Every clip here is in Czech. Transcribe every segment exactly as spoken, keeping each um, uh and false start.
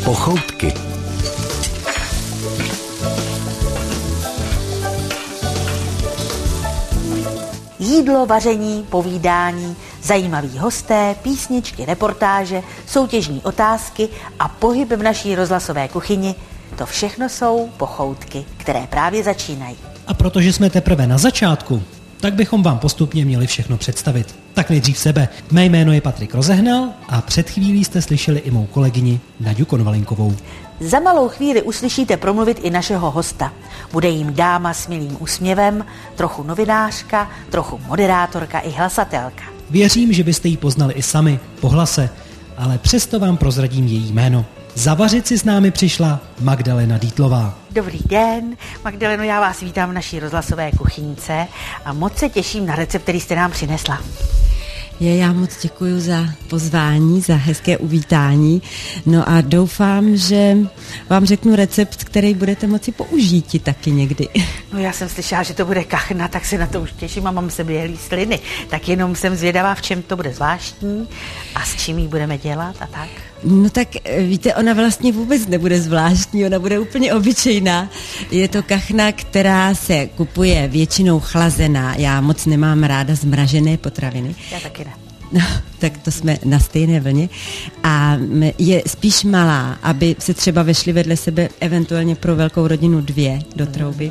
Pochoutky. Jídlo, vaření, povídání, zajímaví hosté, písničky, reportáže, soutěžní otázky a pohyb v naší rozhlasové kuchyni, to všechno jsou pochoutky, které právě začínají. A protože jsme teprve na začátku, tak bychom vám postupně měli všechno představit. Tak nejdřív sebe. Mé jméno je Patrik Rozehnal a před chvílí jste slyšeli i mou kolegyni Naďu Konvalinkovou. Za malou chvíli uslyšíte promluvit i našeho hosta. Bude jim dáma s milým úsměvem, trochu novinářka, trochu moderátorka i hlasatelka. Věřím, že byste ji poznali i sami po hlase, ale přesto vám prozradím její jméno. Zavařit si s námi přišla Magdalena Dýtlová. Dobrý den, Magdaleno, já vás vítám v naší rozhlasové kuchyňce a moc se těším na recept, který jste nám přinesla. Je, já moc děkuji za pozvání, za hezké uvítání. No a doufám, že vám řeknu recept, který budete moci použít taky někdy. No já jsem slyšela, že to bude kachna, tak se na to už těším a mám se běhlý sliny. Tak jenom jsem zvědavá, v čem to bude zvláštní a s čím ji budeme dělat a tak. No tak víte, ona vlastně vůbec nebude zvláštní, ona bude úplně obyčejná. Je to kachna, která se kupuje většinou chlazená. Já moc nemám ráda zmražené potraviny. Já taky ne. No, tak to jsme na stejné vlně. A je spíš malá, aby se třeba vešly vedle sebe eventuálně pro velkou rodinu dvě do trouby.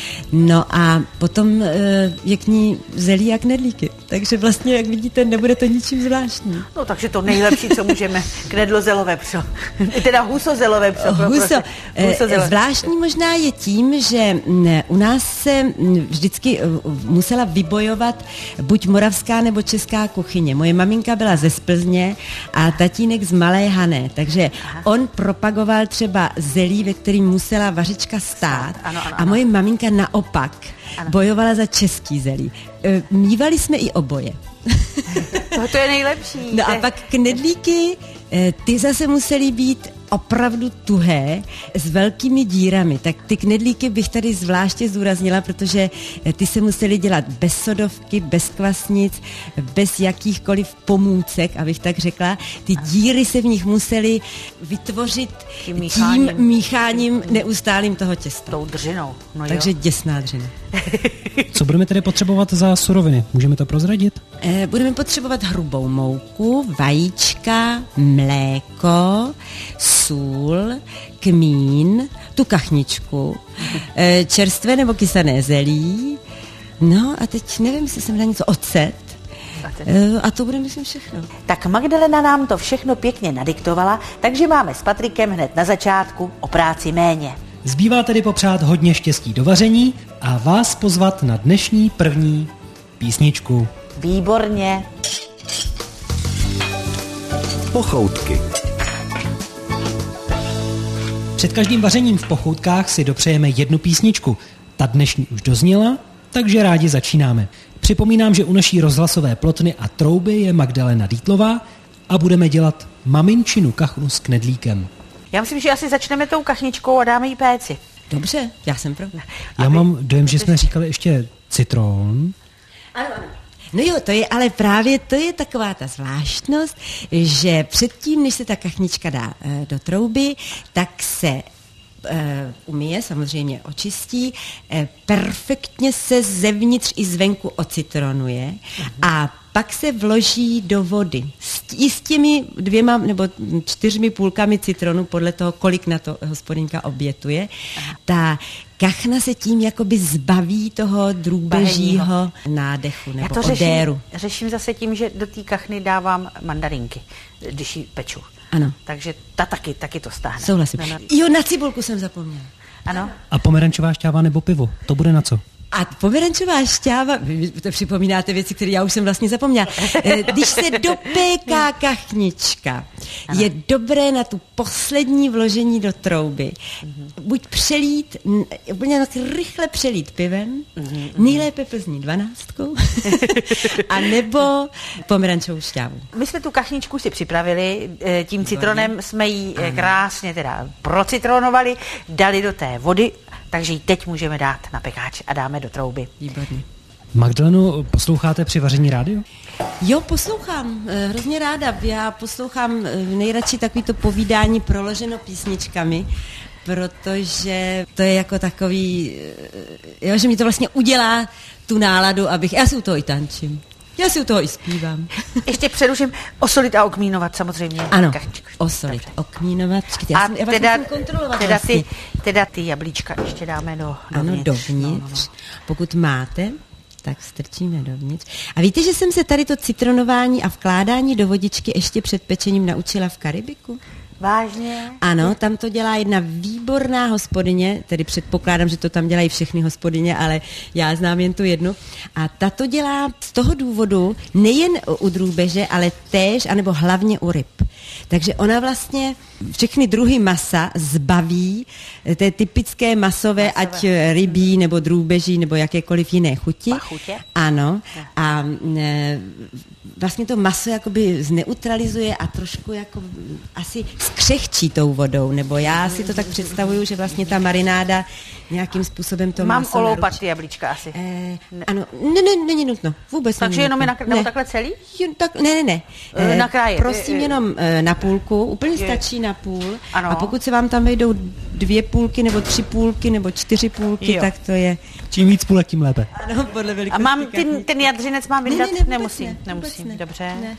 No a potom je k ní zelí jak knedlíky. Takže vlastně, jak vidíte, nebude to ničím zvláštní. No takže to nejlepší, co můžeme, knedlozel vepřo. Teda husozel vepřo. Huso. Husozel. Zvláštní možná je tím, že u nás se vždycky musela vybojovat buď moravská nebo česká kuchyně. Moje maminka byla ze Splzně a tatínek z Malé Hané, takže on propagoval třeba zelí, ve kterým musela vařička stát. Ano, ano, ano. A moje maminka naopak ano. bojovala za český zelí. Mívali jsme i oboje. To, to je nejlepší. No a pak knedlíky, ty zase musely být opravdu tuhé, s velkými dírami. Tak ty knedlíky bych tady zvláště zdůraznila, protože ty se musely dělat bez sodovky, bez kvasnic, bez jakýchkoliv pomůcek, abych tak řekla. Ty díry se v nich musely vytvořit tím mícháním, tím mícháním neustálým toho těsta. Tou dřinou. No Takže jo. děsná dřina. Co budeme tedy potřebovat za suroviny? Můžeme to prozradit? Eh, budeme potřebovat hrubou mouku, vajíčka, mléko, sůl, kmín, tu kachničku, eh, čerstvé nebo kysané zelí, no a teď nevím, jestli jsem na něco ocet. Eh, a to bude, myslím, všechno. Tak Magdalena nám to všechno pěkně nadiktovala, takže máme s Patrikem hned na začátku o práci méně. Zbývá tedy popřát hodně štěstí do vaření a vás pozvat na dnešní první písničku. Výborně. Pochoutky. Před každým vařením v pochoutkách si dopřejeme jednu písničku. Ta dnešní už dozněla, takže rádi začínáme. Připomínám, že u naší rozhlasové plotny a trouby je Magdalena Dýtlová a budeme dělat maminčinu kachnu s knedlíkem. Já myslím, že asi začneme tou kachničkou a dáme jí péci. Dobře, já jsem pro. Já Aby... mám dojem, že jsme říkali ještě citron. Ano, ano. No jo, to je ale právě, to je taková ta zvláštnost, že předtím, než se ta kachnička dá e, do trouby, tak se e, umyje, samozřejmě očistí, e, perfektně se zevnitř i zvenku ocitronuje mhm. a pak se vloží do vody. S, I s těmi dvěma nebo čtyřmi půlkami citronu, podle toho, kolik na to hospodinka obětuje. Aha. Ta kachna se tím jakoby zbaví toho drůbežího nádechu nebo Já to odéru. Řeším, řeším zase tím, že do té kachny dávám mandarinky, když ji peču. Ano. Takže ta taky, taky to stáhne. Souhlasím. No, no. Jo, na cibulku jsem zapomněla. Ano. A pomerančová šťáva nebo pivo, to bude na co? A pomerančová šťáva, vy to připomínáte věci, které já už jsem vlastně zapomněla. Když se dopéká kachnička, ano. je dobré na tu poslední vložení do trouby buď přelít, úplně rychle přelít pivem, mm-hmm. nejlépe Plzní dvanáctkou, a nebo pomerančovou šťávu. My jsme tu kachničku si připravili, tím citronem jsme ji krásně teda procitronovali, dali do té vody, takže ji teď můžeme dát na pekáč a dáme do trouby. Výborně. Magdaleno, posloucháte při vaření rádio? Jo, poslouchám, hrozně ráda. Já poslouchám nejradši takovýto povídání proloženo písničkami, protože to je jako takový, jo, že mi to vlastně udělá tu náladu, abych, já si u toho i tančím. Já si u toho i zpívám. Ještě přeruším, osolit a okmínovat samozřejmě. Ano, Kachničku. osolit, Dobře. okmínovat. Já, A jsem, já vás teda, musím kontrolovat teda, vlastně. ty, teda ty jablíčka ještě dáme do, Ano, dovnitř. dovnitř. No, no, no. Pokud máte, tak strčíme dovnitř. A víte, že jsem se tady to citronování a vkládání do vodičky ještě před pečením naučila v Karibiku? Vážně? Ano, tam to dělá jedna výborná hospodyně, tedy předpokládám, že to tam dělají všechny hospodyně, ale já znám jen tu jednu. A ta to dělá z toho důvodu nejen u drůbeže, ale též, anebo hlavně u ryb. Takže ona vlastně všechny druhy masa zbaví té typické masové, masové. ať rybí, nebo drůbeží, nebo jakékoliv jiné chuti. Pachutě? Ano. A e, vlastně to maso jakoby zneutralizuje a trošku jako asi skřehčí tou vodou, nebo já si to tak představuju, že vlastně ta marináda nějakým způsobem to Mám maso oloupat naručí. ty jablíčka asi. Eh, ano, ne, ne, není nutno, vůbec Takže není jenom je nutno. na, nebo Ne. takhle celý? Jo, tak, ne, ne, ne. Eh, na kraje. Prosím Eh, eh. jenom eh, na půlku, úplně Je. stačí na půl. Ano. A pokud se vám tam vejdou dvě půlky, nebo tři půlky, nebo čtyři půlky, Jo. tak to je... Čím víc půlek, tím lépe. Ano, podle A velikosti mám ten, kachny. ten jadřinec mám Ne, vydat? ne, ne, vůbec Nemusím, ne, nemusím, vůbec ne. dobře. Ne.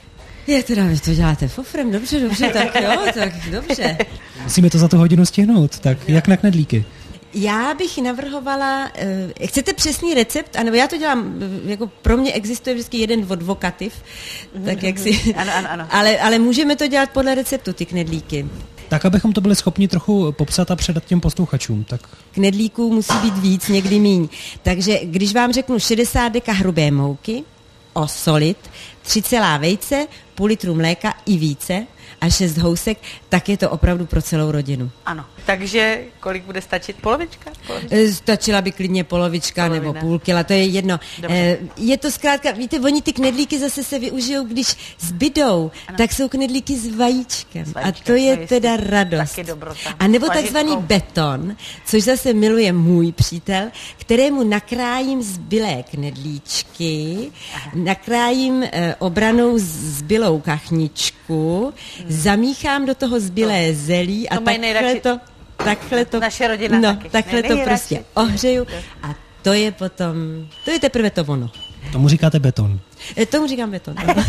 Je teda, vy to děláte fofrem, dobře, dobře, tak jo, tak dobře. Musíme to za tu hodinu stihnout, tak jak na knedlíky? Já bych navrhovala, uh, chcete přesný recept, anebo já to dělám, uh, jako pro mě existuje vždycky jeden odvokativ, tak jak si, Ano, ano, ano. Ale, ale můžeme to dělat podle receptu, ty knedlíky. Tak, abychom to byli schopni trochu popsat a předat těm posluchačům, tak Knedlíků musí být víc, někdy míň. Takže když vám řeknu šedesát deka hrubé mouky, osolit, tři celá vejce, půl litru mléka i více a šest housek, tak je to opravdu pro celou rodinu. Ano, takže kolik bude stačit? Polovička? Polovička? E, Stačila by klidně polovička Polovina. nebo půl kila, to je jedno. Dobře. E, je to zkrátka, víte, oni ty knedlíky zase se využijou, když zbydou, Ano. tak jsou knedlíky s vajíčkem. S A vajíčkem, to je no jistě. teda radost. Taky dobrota. A nebo Vařitkou. takzvaný beton, což zase miluje můj přítel, kterému nakrájím zbylé knedlíčky, Aha. nakrájím e, obranou zbylou kachničku, hmm. zamíchám do toho zbylé To- zelí a to mají takhle nejradši- to... Takhle to, Naše rodina no, taky. takhle Nej- to nejradši. prostě ohřeju a to je potom, to je teprve to ono. tomu říkáte beton. E, tomu říkám beton. No.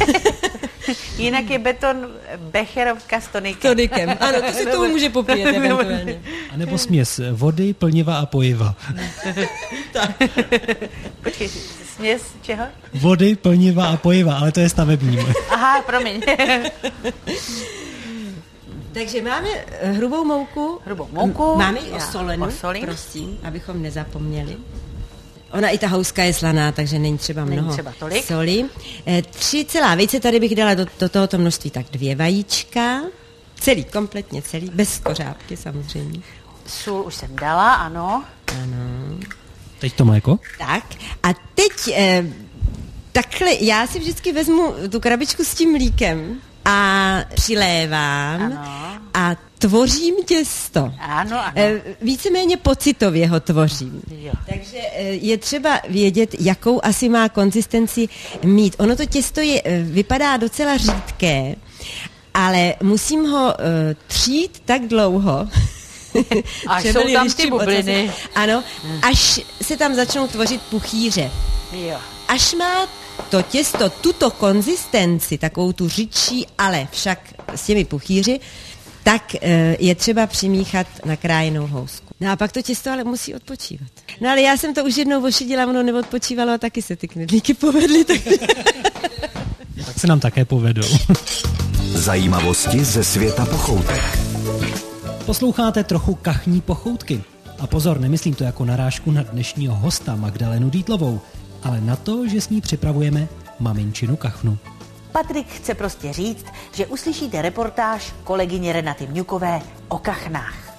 Jinak je beton becherovka s tonikem. Tonikem, ano, to si tomu může popíjet eventuálně. A nebo směs vody, plniva a pojiva. Počkej, směs čeho? Vody, plniva a pojiva, ale to je stavební. Aha, promiň. Takže máme eh, hrubou mouku. Hrubou mouku. Máme ji Já osolenou, osolím. prosím, abychom nezapomněli. Ona i ta houska je slaná, takže není třeba Není mnoho třeba tolik. soli. E, tři celá vejce, tady bych dala do, do tohoto množství tak dvě vajíčka. Celý, kompletně celý, bez kořápky samozřejmě. Sůl už jsem dala, ano. Ano. Teď to mléko? Tak a teď e, takhle, já si vždycky vezmu tu krabičku s tím mlíkem a přilévám Ano. a tvořím těsto. Ano, ano. E, víceméně pocitově ho tvořím. Jo. Takže e, je třeba vědět, jakou asi má konzistenci mít. Ono to těsto je, e, vypadá docela řídké, ale musím ho e, třít tak dlouho, Až že jsou byly tam liščím ty bubliny. ocasem. Ano, až se tam začnou tvořit puchýře. Jo. Až má to těsto tuto konzistenci, takovou tu řidší, ale však s těmi puchýři, tak e, je třeba přimíchat nakrájenou housku. No a pak to těsto ale musí odpočívat. No ale já jsem to už jednou ošidila, ono neodpočívalo a taky se ty knedlíky povedly. Tak... Tak se nám také povedou. Zajímavosti ze světa pochoutek. Posloucháte trochu kachní pochoutky. A pozor, nemyslím to jako narážku na dnešního hosta Magdalenu Dýtlovou, ale na to, že s ní připravujeme maminčinu kachnu. Patrik chce prostě říct, že uslyšíte reportáž kolegyně Renaty Mňukové o kachnách.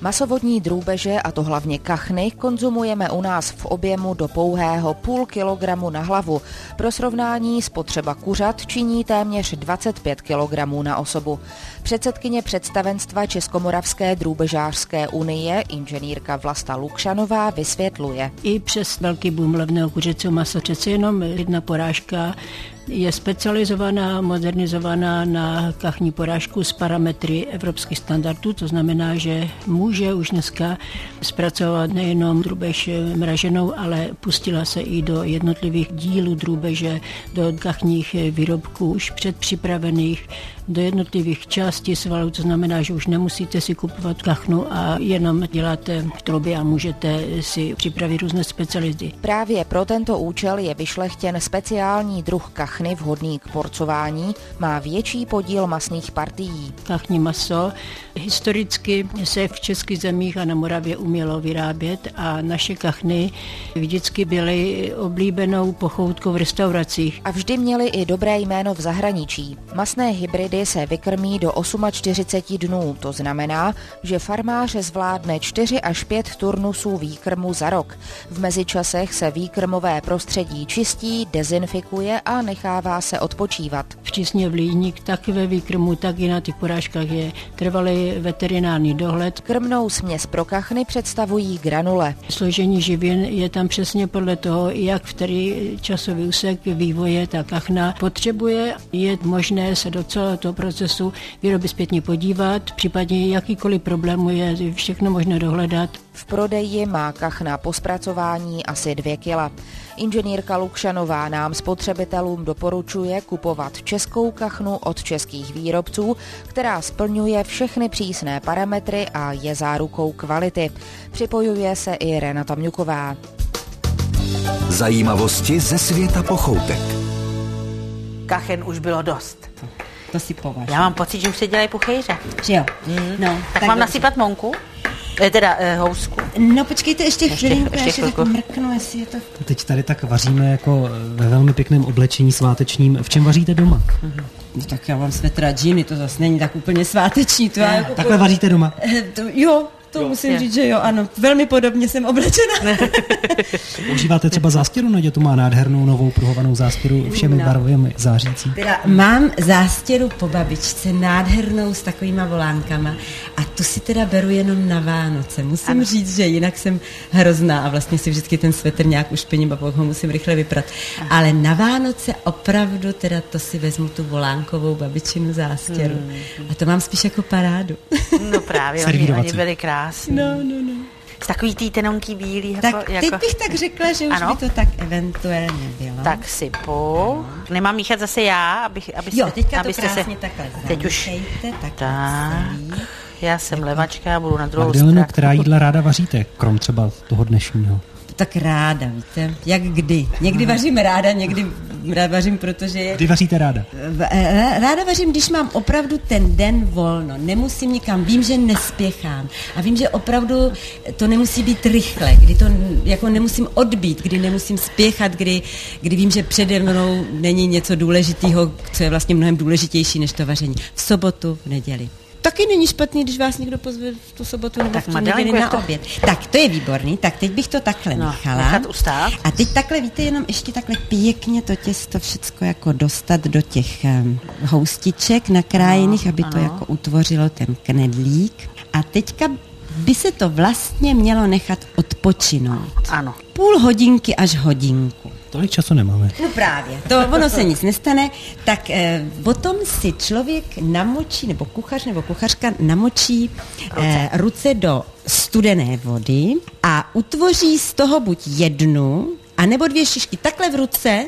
Masovodní drůbeže, a to hlavně kachny, konzumujeme u nás v objemu do pouhého půl kilogramu na hlavu. Pro srovnání spotřeba kuřat činí téměř dvacet pět kilogramů na osobu. Předsedkyně představenstva Českomoravské drůbežářské unie, inženýrka Vlasta Lukšanová, vysvětluje. I přes velký boom levného kuřecího masa přece jenom jedna porážka je specializovaná, modernizovaná na kachní porážku s parametry evropských standardů, to znamená, že může už dneska zpracovat nejenom drůbež mraženou, ale pustila se i do jednotlivých dílů drůbeže, do kachních výrobků už předpřipravených, do jednotlivých částí svalů, to znamená, že už nemusíte si kupovat kachnu a jenom děláte trouby a můžete si připravit různé speciality. Právě pro tento účel je vyšlechtěn speciální druh kachny vhodný k porcování, má větší podíl masných partií. Kachní maso historicky se v českých zemích a na Moravě umělo vyrábět a naše kachny vždycky byly oblíbenou pochoutkou v restauracích. A vždy měly i dobré jméno v zahraničí. Masné hybridy se vykrmí do čtyřicet osm dnů, to znamená, že farmář zvládne čtyři až pět turnusů výkrmu za rok. V mezičasech se výkrmové prostředí čistí, dezinfikuje a nechává se odpočívat. V Čísně v Líník tak ve výkrmu, tak i na těch porážkách je trvalý veterinární dohled. Krmnou směs pro kachny představují granule. Složení živin je tam přesně podle toho, jak v který časový úsek vývoje ta kachna potřebuje. Je možné se do celého toho procesu výroby zpětně podívat, případně jakýkoliv problému je všechno možné dohledat. V prodeji má kachna po zpracování asi dvě kila. Inženýrka Lukšanová nám spotřebitelům doporučuje kupovat českou kachnu od českých výrobců, která splňuje všechny přísné parametry a je zárukou kvality. Připojuje se i Renata Mňuková. Zajímavosti ze světa pochoutek. Kachen už bylo dost. To si považuji. Já mám pocit, že už se dělají puchejře. Že jo? Mm. No, tak, tak mám dobře. nasypat monku? E, teda e, housku. No počkejte ještě chvilinku, ještě já ještě tak chvilku. mrknu, jestli je to... Teď tady tak vaříme jako ve velmi pěkném oblečení svátečním. V čem vaříte doma? No, tak já mám svetra džíny, to zase není tak úplně sváteční. To já jako... Takhle vaříte doma? To, jo, to jo, musím je. říct, že jo, ano. Velmi podobně jsem oblečena. Používáte třeba zástěru? Nadě tu má nádhernou novou pruhovanou zástěru všemi No. barvami zářící. Teda mám zástěru po babičce, nádhernou s takovýma volánkama a tu si teda beru jenom na Vánoce. Musím ano. říct, že jinak jsem hrozná a vlastně si vždycky ten svetr nějak ušpiním a pak ho musím rychle vyprat. Aha. Ale na Vánoce opravdu teda to si vezmu tu volánkovou babičinu zástěru. Hmm. A to mám spíš jako parádu. No právě, oni, oni byli krásní. No, no, no. Takový tý tenonký bílý. Jako, Tak teď jako... bych tak řekla, že už ano? by to tak eventuálně bylo. Tak sypu. Nemám míchat zase já, abych, abych jo, teďka abyste to krásně se... takhle teď už... tak, tak. Já jsem jako... levačka a budu na druhou Magdaleno, stranu. která jídla ráda vaříte, krom třeba toho dnešního? Tak ráda, víte, jak kdy. Někdy vařím ráda, někdy rád vařím, protože je... Kdy vaříte ráda? Ráda vařím, když mám opravdu ten den volno. Nemusím nikam, vím, že nespěchám. A vím, že opravdu to nemusí být rychle, kdy to jako nemusím odbít, kdy nemusím spěchat, kdy, kdy vím, že přede mnou není něco důležitého, co je vlastně mnohem důležitější než to vaření. V sobotu, v neděli. Taky není špatný, když vás někdo pozve v tu sobotu nebo v tu neděli na to... oběd. Tak, to je výborný. Tak teď bych to takhle no, nechala. Nechat ustát. A teď takhle, víte, jenom ještě takhle pěkně to těsto všecko jako dostat do těch um, houstiček nakrájených, no, aby ano. to jako utvořilo ten knedlík. A teďka by se to vlastně mělo nechat odpočinout. Ano. Půl hodinky až hodinku. Tolik času nemáme. No právě, to ono se nic nestane, tak eh, potom si člověk namočí, nebo kuchař nebo kuchařka namočí eh, ruce do studené vody a utvoří z toho buď jednu, anebo dvě šišky takhle v ruce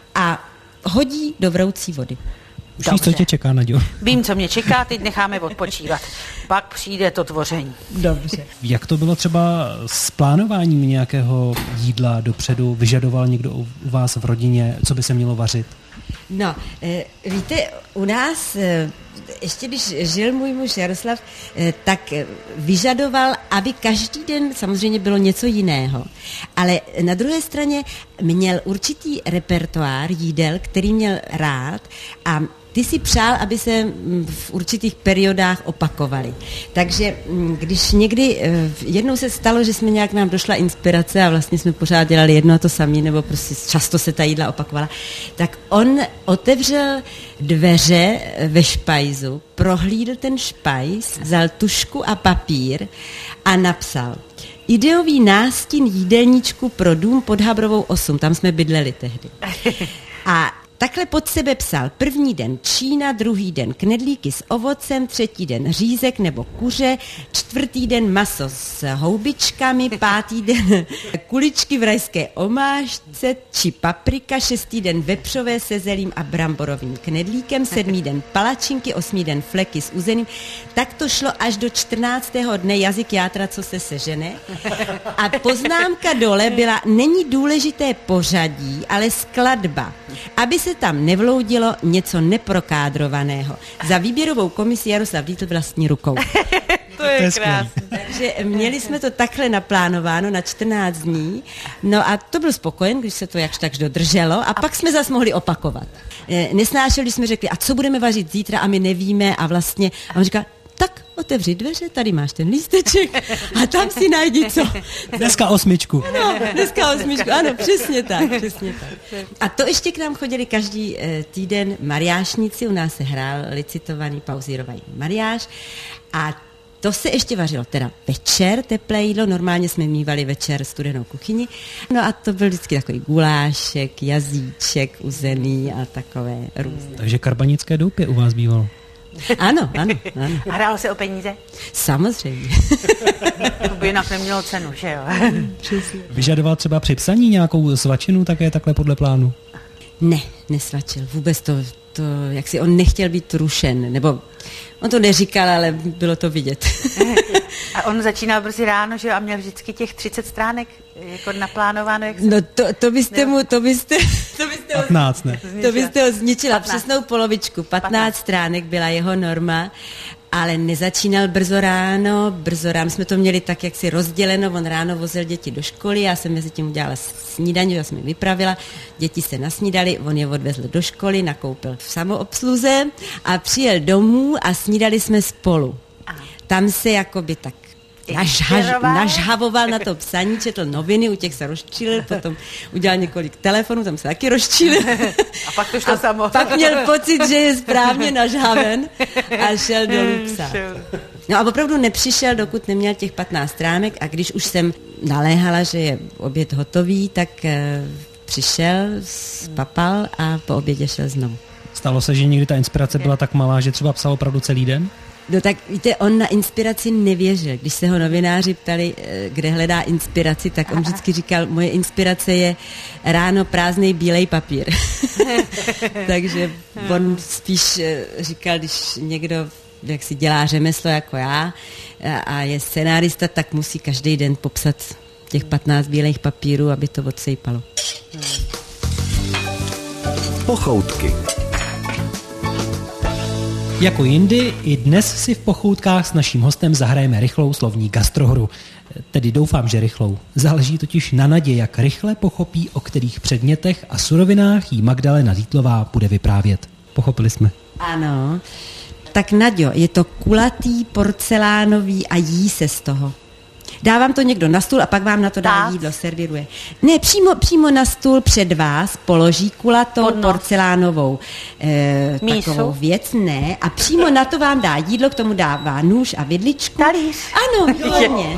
a hodí do vroucí vody. Už víš, co tě čeká, Naďo? Vím, co mě čeká, teď necháme odpočívat. Pak přijde to tvoření. Dobře. Jak to bylo třeba s plánováním nějakého jídla dopředu? Vyžadoval někdo u vás v rodině, co by se mělo vařit? No, e, víte, u nás, e, ještě když žil můj muž Jaroslav, e, tak vyžadoval, aby každý den samozřejmě bylo něco jiného. Ale na druhé straně měl určitý repertoár jídel, který měl rád a ty si přál, aby se v určitých periodách opakovaly. Takže když někdy, jednou se stalo, že jsme nějak nám došla inspirace a vlastně jsme pořád dělali jedno a to samé, nebo prostě často se ta jídla opakovala, tak on otevřel dveře ve špajzu, prohlídl ten špajz, vzal tužku a papír a napsal: ideový nástin jídelníčku pro dům pod Habrovou osm, tam jsme bydleli tehdy. A takhle pod sebe psal: první den Čína, druhý den knedlíky s ovocem, třetí den řízek nebo kuře, čtvrtý den maso s houbičkami, pátý den kuličky v rajské omáčce či paprika, šestý den vepřové se zelím a bramborovým knedlíkem, sedmý den palačinky, osmý den fleky s uzeným. Tak to šlo až do čtrnáctého dne jazyk játra, co se sežene. A poznámka dole byla: není důležité pořadí, ale skladba, aby se tam nevloudilo něco neprokádrovaného. Za výběrovou komisi Jaroslav Dietl vlastní rukou. To je krásné. Takže měli jsme to takhle naplánováno na čtrnáct dní, no a to byl spokojen, když se to jakž takž dodrželo, a pak jsme zase mohli opakovat. Nesnášeli, když jsme řekli, a co budeme vařit zítra, a my nevíme, a vlastně, a on říká: tak otevři dveře, tady máš ten lísteček a tam si najdi co. Dneska osmičku. No, dneska osmičku, ano, přesně tak, přesně tak. A to ještě k nám chodili každý e, týden mariášníci, u nás se hrál licitovaný pauzírovaný mariáš a to se ještě vařilo, teda večer teplé jídlo, normálně jsme mívali večer studenou kuchyni, no a to byl vždycky takový gulášek, jazíček uzený a takové různé. Takže karbanické doupě u vás bývalo. Ano, ano, ano. A hrálo se o peníze? Samozřejmě. To by jinak nemělo cenu, že jo? Vyžadoval třeba při psaní nějakou svačinu také takhle podle plánu? Ne, nesvačil. Vůbec to, to, jak si on nechtěl být rušen, nebo on to neříkal, ale bylo to vidět. A on začínal brzy ráno, že jo, a měl vždycky těch třicet stránek jako naplánováno, jak se... No to, to byste mu, to byste, to byste ho, patnáct, ne? To byste ho zničila, patnáct. Přesnou polovičku, patnáct stránek byla jeho norma, ale nezačínal brzo ráno, brzo ráno jsme to měli tak, jak si rozděleno, on ráno vozil děti do školy, já jsem mezi tím udělala snídaní, já jsem je vypravila, děti se nasnídali, on je odvezl do školy, nakoupil v samoobsluze a přijel domů a snídali jsme spolu. Tam se jakoby tak nažhaž, nažhavoval na to psaní, četl noviny, u těch se rozčílil, potom udělal několik telefonů, tam se taky rozčílil. A pak to šlo a samo. pak měl pocit, že je správně nažhaven a šel dolů psát. No a opravdu nepřišel, dokud neměl těch patnáct stránek, a když už jsem naléhala, že je oběd hotový, tak uh, přišel, spapal a po obědě šel znovu. Stalo se, že někdy ta inspirace byla tak malá, že třeba psal opravdu celý den? No tak víte, on na inspiraci nevěřil. Když se ho novináři ptali, kde hledá inspiraci, tak on vždycky říkal: moje inspirace je ráno prázdnej bílej papír. Takže on spíš říkal, když někdo jak si dělá řemeslo jako já a je scenárista, tak musí každý den popsat těch patnáct bílejch papírů, aby to odsejpalo. Pochoutky. Jako jindy, i dnes si v pochoutkách s naším hostem zahrajeme rychlou slovní gastrohru. Tedy doufám, že rychlou. Záleží totiž na Nadě, jak rychle pochopí, o kterých předmětech a surovinách jí Magdalena Dietlová bude vyprávět. Pochopili jsme. Ano. Tak Naďo, je to kulatý, porcelánový a jí se z toho. Dávám to někdo na stůl a pak vám na to dá jídlo, serviruje. Ne, přímo, přímo na stůl před vás položí kulatou Podnos. porcelánovou e, takovou věc, ne, a přímo na to vám dá jídlo, k tomu dává nůž a vidličku. Talíř. Ano, hodně.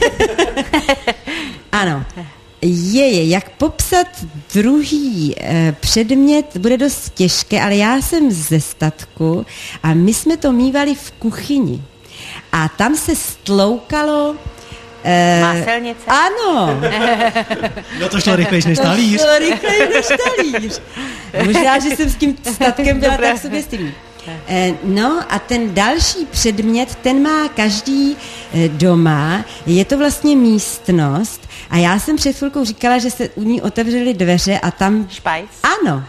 Ano. Je, je, jak popsat druhý e, předmět, bude dost těžké, ale já jsem ze statku a my jsme to mívali v kuchyni. A tam se stloukalo Máselnice? Ano. No to šlo rychlejš než talíř. To šlo rychlejš než talíř. Možná, že jsem s tím statkem byla tak soběstivní. No a ten další předmět, ten má každý doma. Je to vlastně místnost a já jsem před chvilkou říkala, že se u ní otevřely dveře a tam... Špajs? Ano.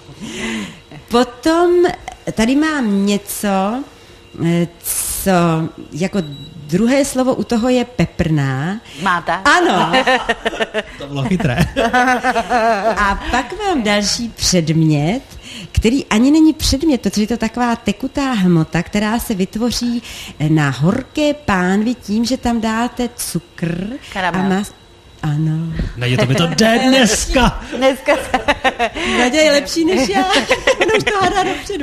Potom tady mám něco, co jako druhé slovo u toho je peprná. Máte? Ano. To bylo chytré. A pak mám další předmět, který ani není předmět, protože je to taková tekutá hmota, která se vytvoří na horké pánvi tím, že tam dáte cukr Karamel. a mas... Ano. Ne, to by to jde dneska. Dneska Naděja je lepší než já. Ono už to hádá dopředu.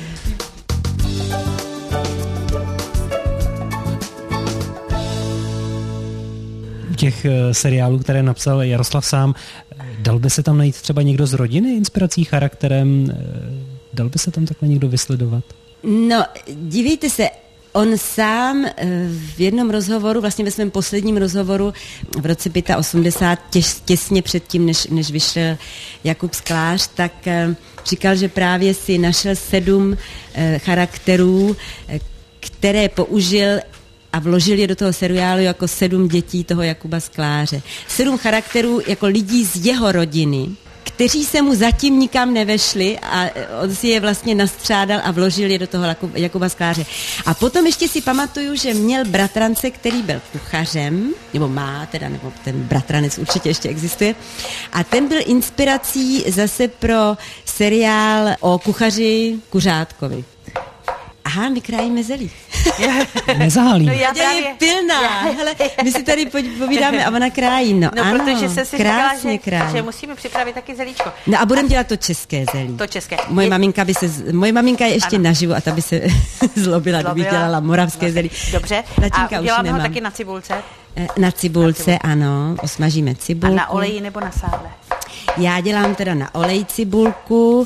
U těch seriálů, které napsal Jaroslav sám, dal by se tam najít třeba někdo z rodiny inspirací charakterem? Dal by se tam takhle někdo vysledovat? No, dívejte se, on sám v jednom rozhovoru, vlastně ve svém posledním rozhovoru v roce osmdesát pět, těs, těsně předtím, než, než vyšel Jakub Sklář, tak říkal, že právě si našel sedm charakterů, které použil a vložil je do toho seriálu jako sedm dětí toho Jakuba Skláře. Sedm charakterů jako lidí z jeho rodiny, kteří se mu zatím nikam nevešli a on si je vlastně nastřádal a vložil je do toho Jakuba Skláře. A potom ještě si pamatuju, že měl bratrance, který byl kuchařem, nebo má teda, nebo ten bratranec určitě ještě existuje, a ten byl inspirací zase pro seriál o kuchaři Kuřátkovi. Aha, my krájíme zelí. Nezahálíme. No já Právě... je pilná. Hele, my si tady povídáme a ona krájí. No, no ano, protože jsem si říkala, že, že musíme musíme připravit taky zelíčko. No a budeme dělat to české zelí. To české. Moje je... maminka by se, moje maminka je ještě ano. naživu a ta by se zlobila, kdyby dělala moravské no, zelí. Dobře, Tatínka a uděláme ho taky na cibulce? Na cibulce, ano, osmažíme cibulku. A na oleji nebo na sádle? Já dělám teda na oleji cibulku,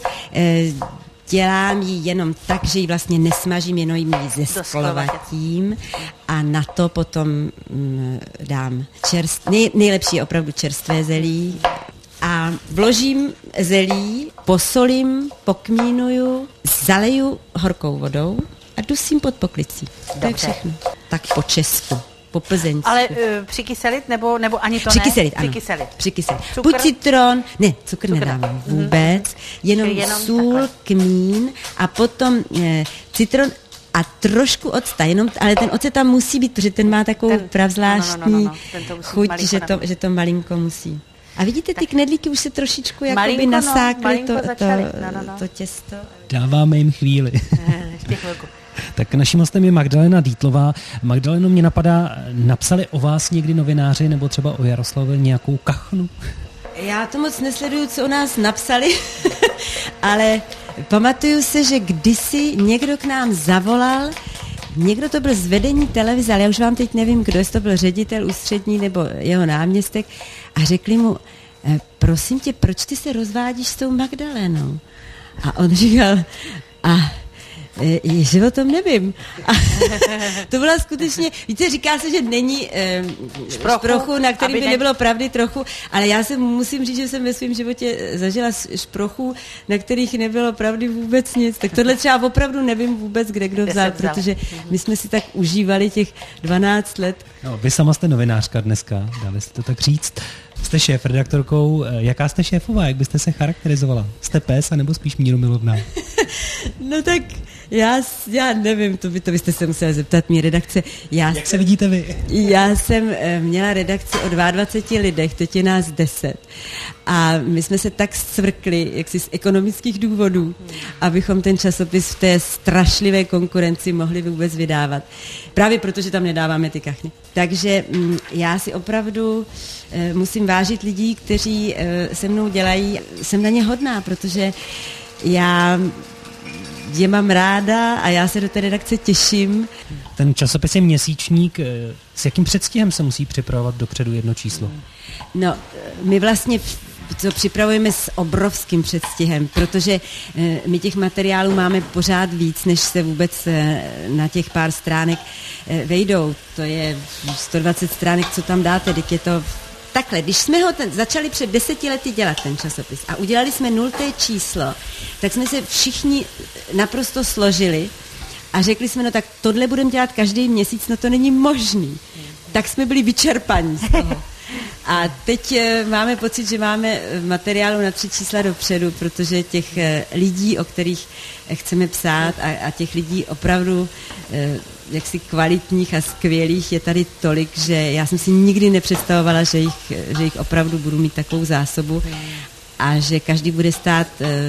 dělám ji jenom tak, že ji vlastně nesmažím, jenom ji zesklovatím a na to potom mm, dám čerst, nej, nejlepší je opravdu čerstvé zelí a vložím zelí, posolím, pokmínuju, zaleju horkou vodou a dusím pod poklicí. To je všechno. Tak po česku. Po plzeňsku. Ale uh, přikyselit nebo, nebo ani to přikyselit, ne? Ano. Přikyselit, Přikyselit. Buď citron, ne, cukr, cukr nedávám vůbec, mm-hmm. jenom, jenom sůl, takhle. Kmín a potom eh, citron a trošku octa, jenom, ale ten ocet tam musí být, protože ten má takovou ten, pravzvláštní no, no, no, no, no. chuť, že to, že to malinko musí. A vidíte, ty knedlíky už se trošičku jakoby nasákly no, to, to, no, no, no. to těsto. Dáváme jim chvíli. Ještě chvilku. Tak naším hostem je Magdalena Dýtlová. Magdaleno, mě napadá, napsali o vás někdy novináři nebo třeba o Jaroslavu nějakou kachnu? Já to moc nesleduju, co o nás napsali, ale pamatuju se, že kdysi někdo k nám zavolal, někdo to byl z vedení televize, ale já už vám teď nevím, kdo, jestli to byl ředitel ústřední nebo jeho náměstek, a řekli mu, prosím tě, proč ty se rozvádíš s tou Magdalenou? A on říkal, a že o tom nevím. A to byla skutečně, víte, říká se, že není eh, šprochu, šprochu, na kterým by ne... nebylo pravdy trochu, ale já se musím říct, že jsem ve svém životě zažila šprochů, na kterých nebylo pravdy vůbec nic. Tak tohle třeba opravdu nevím vůbec, kde kdo vzal, protože my jsme si tak užívali těch dvanáct let. No, vy sama jste novinářka dneska, dali se to tak říct. Jste šéfredaktorkou. Jaká jste šéfová? Jak byste se charakterizovala? Jste pes, anebo spíš mírumilovná? No tak já, já nevím, to, by, to byste se museli zeptat mý redakce. Já Jak jsem, se vidíte vy? Já jsem e, měla redakci o dvaceti dvou lidech, teď je nás deset. A my jsme se tak svrkli, jaksi z ekonomických důvodů, abychom ten časopis v té strašlivé konkurenci mohli vůbec vydávat. Právě protože tam nedáváme ty kachny. Takže m, já si opravdu e, musím vážit lidí, kteří e, se mnou dělají. Jsem na ně hodná, protože já je mám ráda a já se do té redakce těším. Ten časopis je měsíčník. S jakým předstihem se musí připravovat dopředu jedno číslo? No, my vlastně to připravujeme s obrovským předstihem, protože my těch materiálů máme pořád víc, než se vůbec na těch pár stránek vejdou. To je sto dvacet stránek, co tam dáte, teď je to... Takhle, když jsme ho ten, začali před deseti lety dělat ten časopis a udělali jsme nulté číslo, tak jsme se všichni naprosto složili a řekli jsme, no tak tohle budeme dělat každý měsíc, no to není možný. Tak jsme byli vyčerpaní z toho. A teď máme pocit, že máme materiálu na tři čísla dopředu, protože těch lidí, o kterých chceme psát a, a těch lidí opravdu jaksi kvalitních a skvělých je tady tolik, že já jsem si nikdy nepředstavovala, že jich, že jich opravdu budu mít takovou zásobu a že každý bude stát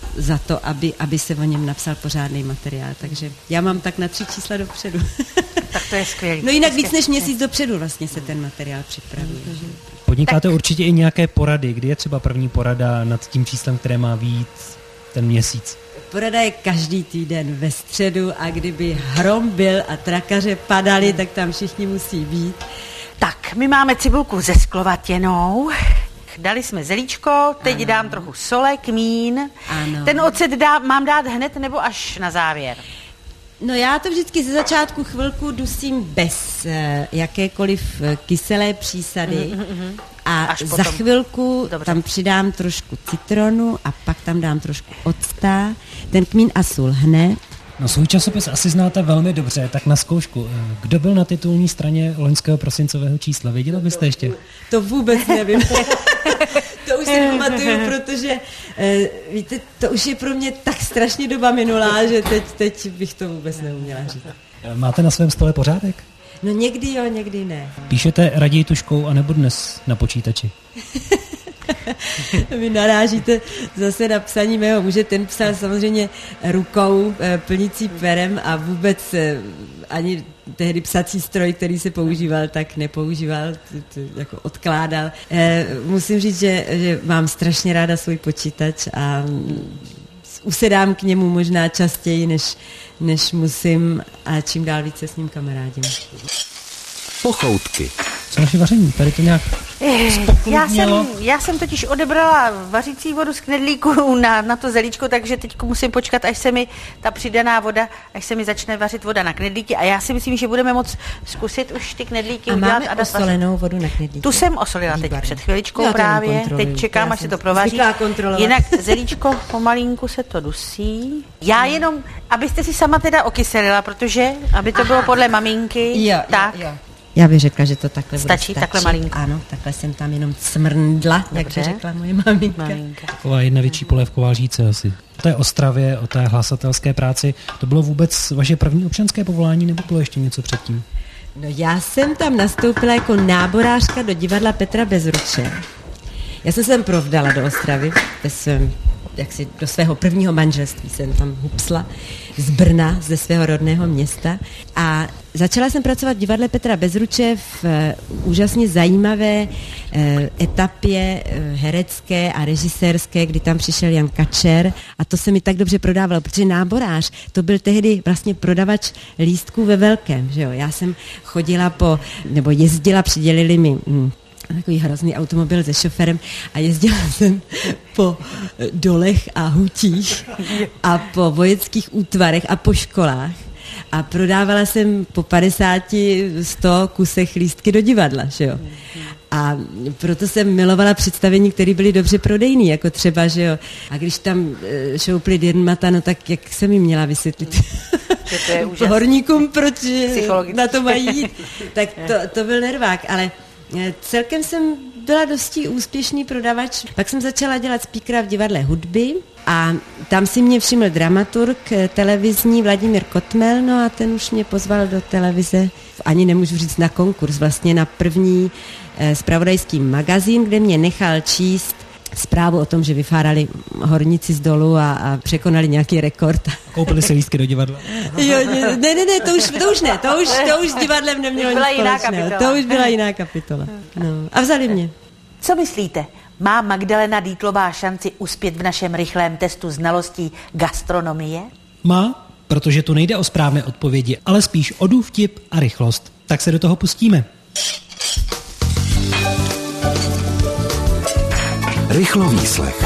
za to, aby, aby se o něm napsal pořádný materiál. Takže já mám tak na tři čísla dopředu. Tak to je skvělé. No jinak víc než měsíc dopředu vlastně se ten materiál připraví. Podnikáte Tak. určitě i nějaké porady. Kdy je třeba první porada nad tím číslem, které má vyjít ten měsíc? Porada je každý týden ve středu a kdyby hrom byl a trakaře padaly, tak tam všichni musí být. Tak, my máme cibulku ze sklovatěnou. Dali jsme zelíčko, teď ano. dám trochu sole, kmín. Ano. Ten ocet dá, mám dát hned nebo až na závěr? No já to vždycky ze začátku chvilku dusím bez uh, jakékoliv uh, kyselé přísady mm-hmm. a Až za potom. chvilku Dobře. tam přidám trošku citronu a pak tam dám trošku octa, ten kmín a sůl hned. No svůj časopis asi znáte velmi dobře, tak na zkoušku. Kdo byl na titulní straně loňského prosincového čísla? Věděla byste ještě? To vůbec nevím. To už si pamatuju, protože uh, víte, to už je pro mě tak strašně doba minulá, že teď, teď bych to vůbec neuměla říct. Máte na svém stole pořádek? No někdy jo, někdy ne. Píšete raději tuškou anebo dnes na počítači? Vy narážíte zase na psaní mého muže, ten psal samozřejmě rukou plnící perem a vůbec ani tehdy psací stroj, který se používal, tak nepoužíval, jako odkládal. Musím říct, že, že mám strašně ráda svůj počítač a usedám k němu možná častěji, než, než musím a čím dál více s ním kamarádím. Pochoutky. Co naše vaření? Tady to nějak Já jsem, já jsem totiž odebrala vařící vodu z knedlíku na, na to zelíčko, takže teď musím počkat, až se mi ta přidaná voda, až se mi začne vařit voda na knedlíky a já si myslím, že budeme moc zkusit už ty knedlíky a udělat. máme A dát osolenou vodu na knedlíky. Tu jsem osolila teď Výborně. před chviličkou Já to právě, teď čekám, Já až se jsem to provaří. zvyklá kontrolovat. Jinak zelíčko pomalinku se to dusí. Já jenom, abyste si sama teda okyselila, protože, aby to bylo podle maminky, Jo, tak. jo, jo. Já bych řekla, že to takhle Stačí, bude takhle malinko. Ano, takhle jsem tam jenom cmrndla, jak Dobře. to řekla moje maminka. Maminka. taková jedna větší polévková lžíce asi. O té Ostravě, o té hlasatelské práci, to bylo vůbec vaše první občanské povolání nebo bylo ještě něco předtím? No já jsem tam nastoupila jako náborářka do divadla Petra Bezruče. Já jsem se tam provdala do Ostravy, ve svém, jaksi do svého prvního manželství jsem tam hupsla z Brna, ze svého rodného města a začala jsem pracovat v divadle Petra Bezruče v uh, úžasně zajímavé uh, etapě uh, herecké a režisérské, kdy tam přišel Jan Kačer a to se mi tak dobře prodávalo, protože náborář to byl tehdy vlastně prodavač lístků ve velkém, že jo. Já jsem chodila po, nebo jezdila, přidělili mi hm, takový hrozný automobil se šoferem a jezdila jsem po dolech a hutích a po vojenských útvarech a po školách a prodávala jsem po padesáti, sto kusech lístky do divadla, že jo. A proto jsem milovala představení, které byly dobře prodejný, jako třeba, že jo. A když tam šoupli dirmata, no tak jak jsem jim měla vysvětlit Že to je úžasný. horníkům, proč Psychologicky. na to mají jít. Tak to, to byl nervák, ale celkem jsem byla dosti úspěšný prodavač. Pak jsem začala dělat speakera v divadle hudby a tam si mě všiml dramaturg televizní Vladimír Kotmel, no a ten už mě pozval do televize, ani nemůžu říct na konkurs, vlastně na první eh, zpravodajský magazín, kde mě nechal číst zprávu o tom, že vyfárali horníci z dolu a, a překonali nějaký rekord. Koupili se lístky do divadla? Jo, ne, ne, ne, to už, to už ne, to už, to už s divadlem nemělo Byla nic jiná společného. kapitola. To už byla jiná kapitola. No. A vzali mě. Co myslíte? Má Magdalena Dýtlová šanci uspět v našem rychlém testu znalostí gastronomie? Má, protože tu nejde o správné odpovědi, ale spíš o důvtip a rychlost. Tak se do toho pustíme. Rychlovýslech.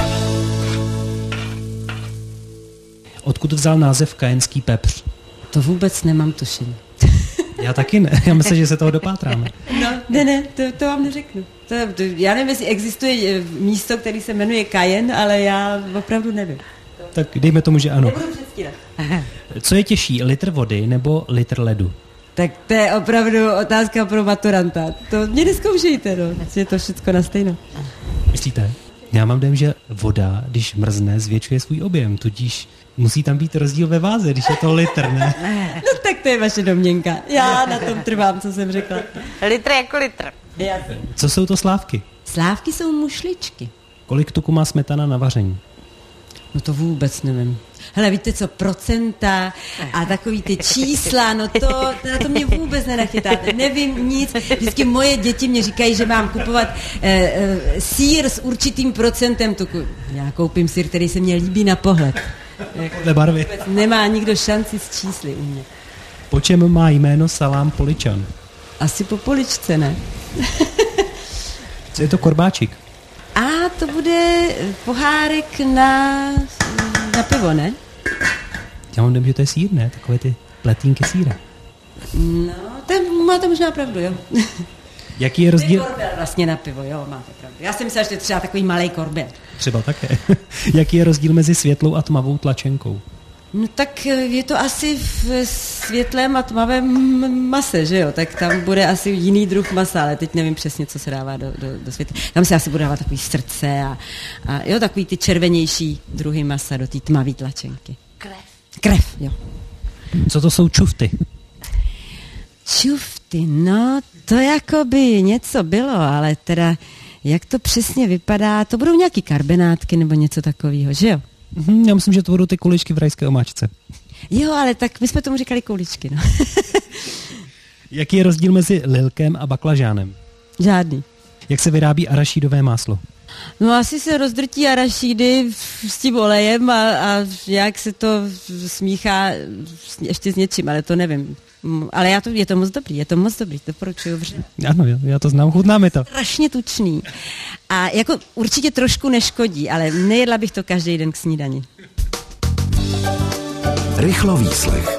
Odkud vzal název kajenský pepř? To vůbec nemám tušení. Já taky ne, já myslím, že se toho dopátráme. No, ne, ne, to, to vám neřeknu. To, to, já nevím, jestli existuje místo, který se jmenuje Kajen, ale já opravdu nevím. Tak dejme tomu, že ano. Nebudu předstírat. Co je těžší, litr vody nebo litr ledu? Tak to je opravdu otázka pro maturanta. To mě neskoušejte, no. Je to všechno na stejno. Myslíte? Já mám dojem, že voda, když mrzne, zvětšuje svůj objem, tudíž musí tam být rozdíl ve váze, když je to litr, ne? No tak to je vaše domněnka. Já na tom trvám, co jsem řekla. Litr jako litr. Jasně. Co jsou to slávky? Slávky jsou mušličky. Kolik tuku má smetana na vaření? No to vůbec nevím. Hele, víte co, procenta a takový ty čísla, no to, na to mě vůbec nenachytáte. Nevím nic. Vždycky moje děti mě říkají, že mám kupovat e, e, sýr s určitým procentem tuku. Já koupím sýr, který se mně líbí na pohled. Podle barvy. Nemá nikdo šanci s čísly u mě. Po čem má jméno salám Poličan? Asi po poličce, ne? Co je to korbáčik? A to bude pohárek na, na pivo, ne? Já mám dojem, že to je sýr, ne? Takové ty pletínky sýra. No, tam máte možná pravdu, jo. Jaký je rozdíl? To je korbel vlastně na pivo, jo, máte pravdu. Já jsem myslela, že to je třeba takový malej korbel. Třeba také. Jaký je rozdíl mezi světlou a tmavou tlačenkou? No tak je to asi v světlém a tmavém mase, že jo? Tak tam bude asi jiný druh masa, ale teď nevím přesně, co se dává do, do, do světla. Tam se asi bude dávat takový srdce a, a jo, takový ty červenější druhy masa do té tmavé tlačenky. Krev. Krev, jo. Co to jsou čufty? Čufty, no, to jako by něco bylo, ale teda, jak to přesně vypadá, to budou nějaký karbenátky nebo něco takového, že jo? Mhm, já myslím, že to budou ty kuličky v rajské omáčce. Jo, ale tak my jsme tomu říkali kuličky, no. Jaký je rozdíl mezi lilkem a baklažánem? Žádný. Jak se vyrábí arašídové máslo? No asi se rozdrtí arašídy s tím olejem a, a jak se to smíchá ještě s něčím, ale to nevím. Ale já to, je to moc dobrý, je to moc dobrý, doporučuju vřele. Ano, já to znám, chutná mi to. Strašně tučný. A jako určitě trošku neškodí, ale nejedla bych to každý den k snídani. Rychlovýslech.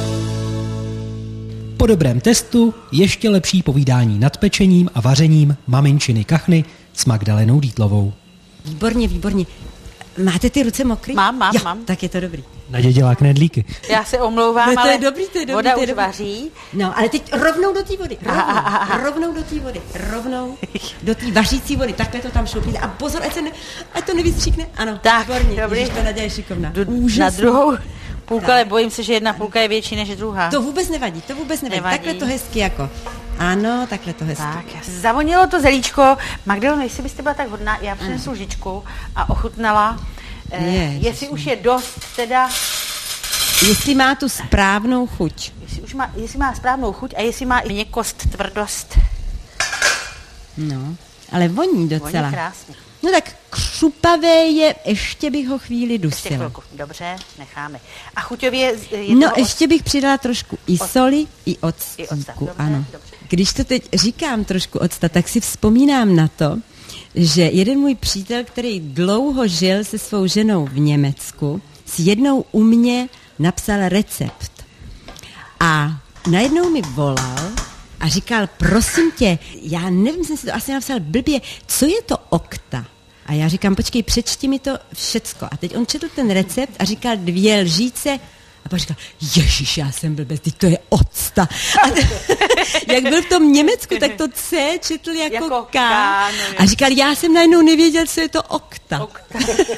Po dobrém testu ještě lepší povídání nad pečením a vařením maminčiny kachny s Magdalenou Dýtlovou. Výborně, výborně. Máte ty ruce mokrý? Mám, mám, jo, mám. Tak je to dobrý. Nadě dělá knedlíky. Já se omlouvám, No to ale je dobrý, to je dobrý, voda to je už dobrý. vaří. No, ale teď rovnou do té vody. Rovnou, rovnou do té vody. Rovnou do té vařící vody. Takhle to tam šoupíte. A pozor, ať, se ne, ať to nevystříkne. Ano, Tak, výborně. dobrý. Ježiš, to Naďa je šikovná. Du- na druhou půlku, ale bojím se, že jedna půlka je větší než druhá. To vůbec nevadí, to vůbec nevadí. Nevadí. Takhle to hezky jako. Ano, takhle to hezky. Tak, zavonilo to zelíčko. Magdaleno, jestli byste byla tak hodná, já přinesu lžičku a ochutnala, eh, Je, jestli už je dost teda, Jestli má tu správnou chuť. jestli, už má, jestli má správnou chuť a jestli má i měkkost, tvrdost. No, ale voní docela. Voní krásně. No tak křupavé je, ještě bych ho chvíli Ještě dusila. chvilku. Dobře, necháme. A chuťově je No, toho ještě bych přidala trošku i soli, i octa. octíku, Dobře, ano. dobře. Když to teď říkám trošku octa, tak si vzpomínám na to, že jeden můj přítel, který dlouho žil se svou ženou v Německu, s jednou u mě napsal recept. A najednou mi volal a říkal, prosím tě, já nevím, jsem si to asi napsal blbě, co je to okta? A já říkám, počkej, přečti mi to všecko. A teď on četl ten recept a říkal dvě lžíce a pak říkal, ježiš, já jsem blbec, teď to je octa. A jak byl v tom Německu, tak to C četl jako, Jako K. K, no A říkal, já jsem najednou nevěděl, co je to okta. Okta.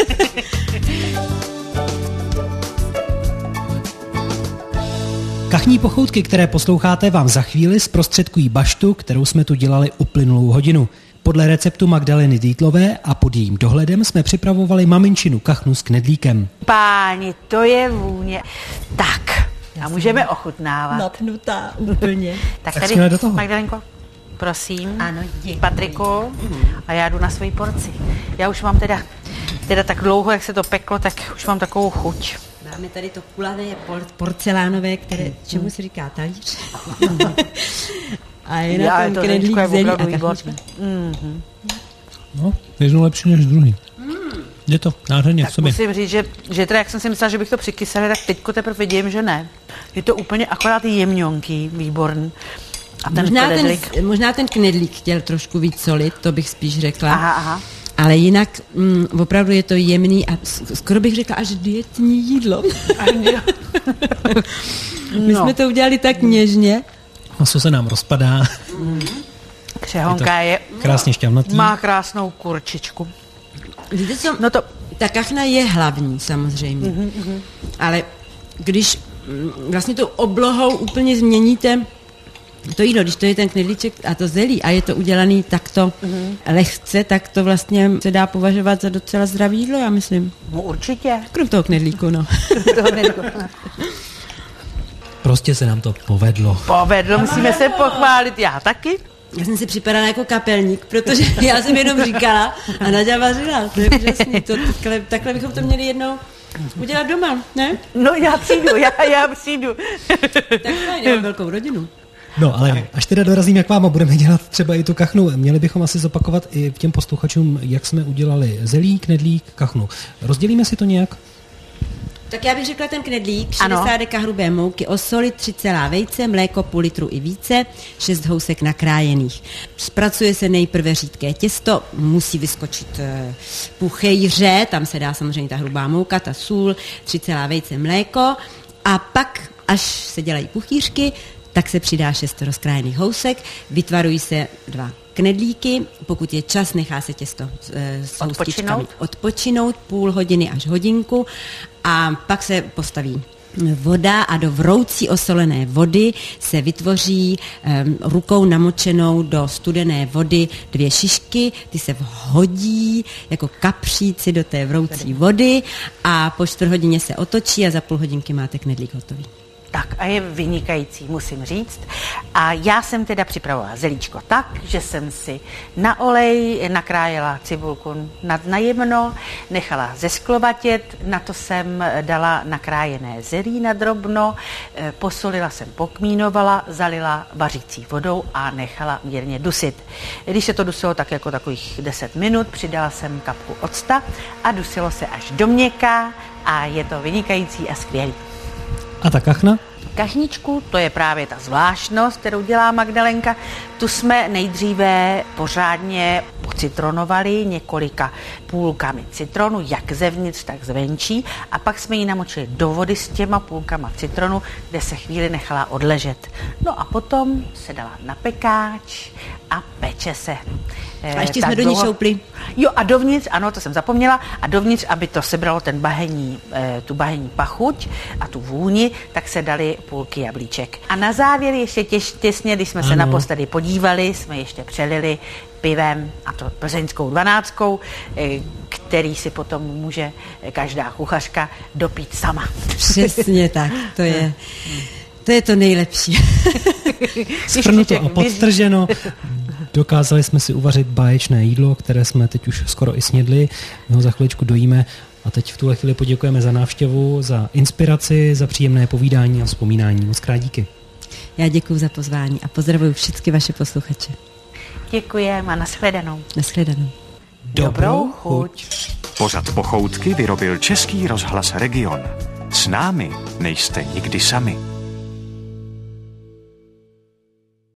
Kachní pochoutky, které posloucháte, vám za chvíli zprostředkují baštu, kterou jsme tu dělali uplynulou hodinu. Podle receptu Magdaleny Dýtlové a pod jejím dohledem jsme připravovali maminčinu kachnu s knedlíkem. Páni, to je vůně. Tak, a můžeme ochutnávat. Napnutá úplně. Tak Tak tady, jsme do toho. Magdalenko, prosím. Ano, děkuji. Patriku, a já jdu na svoji porci. Já už mám teda, teda tak dlouho, jak se to peklo, tak už mám takovou chuť. Máme tady to kulané por- porcelánové, které, čemu se říká talíř. A je na Já, tom to knedlík zelíčko je zelí a opravdu kachnička. výborný. No, jedno lepší než druhý. Je to nádherně v Tak sobě. musím říct, že, že teda, jak jsem si myslela, že bych to přikyselila, tak teďko teprve vidím, že ne. Je to úplně akorát jemňonký, výborný. A ten Možná knedlík. ten, možná ten knedlík chtěl trošku víc solit, to bych spíš řekla. Aha, aha. Ale jinak mm, opravdu je to jemný a s- skoro bych řekla až dietní jídlo. My No. jsme to udělali tak něžně. Maso se nám rozpadá. Křehonka je, Krásně šťavnatý. má krásnou kurčičku. Víte co? No to, Ta kachna je hlavní samozřejmě, ale když mm, vlastně tou oblohou úplně změníte to jídlo, když to je ten knedlíček a to zelí a je to udělaný takto mm. lehce, tak to vlastně se dá považovat za docela zdravý jídlo, já myslím. No určitě. Krom toho knedlíku, no. toho knedlíku. Prostě se nám to povedlo. Povedlo, musíme se pochválit, já taky. Já jsem si připadala jako kapelník, protože já jsem jenom říkala a Naďa vařila, to je úžasný, to, takhle, takhle bychom to měli jednou udělat doma, ne? No já přijdu, já, já přijdu. Tak fajn, mám velkou rodinu. No ale až teda dorazím jak vám a budeme dělat třeba i tu kachnu, měli bychom asi zopakovat i těm posluchačům, jak jsme udělali zelí, knedlík, kachnu. Rozdělíme si to nějak? Tak já bych řekla ten knedlík, šedesát deka hrubé mouky, osolit, tři celá vejce, mléko půl litru i více, šest housek nakrájených. Zpracuje se nejprve řídké těsto, musí vyskočit e, puchejře, tam se dá samozřejmě ta hrubá mouka, ta sůl, tři celá vejce, mléko a pak, až se dělají puchýřky, tak se přidá šest rozkrájených housek, vytvarují se dva knedlíky, pokud je čas, nechá se těsto e, s houstičkami odpočinout půl hodiny až hodinku a pak se postaví voda a do vroucí osolené vody se vytvoří um, rukou namočenou do studené vody dvě šišky, ty se vhodí jako kapříci do té vroucí vody a po čtvrt hodině se otočí a za půl hodinky máte knedlík hotový. Tak a je vynikající, musím říct. A já jsem teda připravovala zelíčko tak, že jsem si na olej nakrájela cibulku na, na jemno, nechala zesklovatět, na to jsem dala nakrájené zelí na drobno, posolila jsem, pokmínovala, zalila vařící vodou a nechala mírně dusit. Když se to dusilo tak jako takových deset minut, přidala jsem kapku octa a dusilo se až do měkká a je to vynikající a skvělý. A ta kachna? Kachničku, to je právě ta zvláštnost, kterou dělá Magdalenka. Tu jsme nejdříve pořádně pocitronovali několika půlkami citronu, jak zevnitř, tak zvenčí, a pak jsme ji namočili do vody s těma půlkama citronu, kde se chvíli nechala odležet. No a potom se dala na pekáč a peče se. A ještě jsme do ní šoupli. Jo, a dovnitř, ano, to jsem zapomněla, a dovnitř, aby to sebralo ten bahení, tu bahení pachuť a tu vůni, tak se dali půlky jablíček. A na závěr ještě těž, těsně, když jsme ano. se naposledy podívali, jsme ještě přelili pivem, a to plzeňskou dvanáctkou, který si potom může každá kuchařka dopít sama. Přesně tak, to je... To je to nejlepší. Shrnuto a podtrženo. Dokázali jsme si uvařit báječné jídlo, které jsme teď už skoro i snědli. My ho za chviličku dojíme a teď v tuhle chvíli poděkujeme za návštěvu, za inspiraci, za příjemné povídání a vzpomínání. Moc krát díky. Já děkuji za pozvání a pozdravuji všechny vaše posluchače. Děkujeme a nashledanou. Nashledanou. Dobrou chuť. Pořad Pochoutky vyrobil Český rozhlas Region. S námi nejste nikdy sami.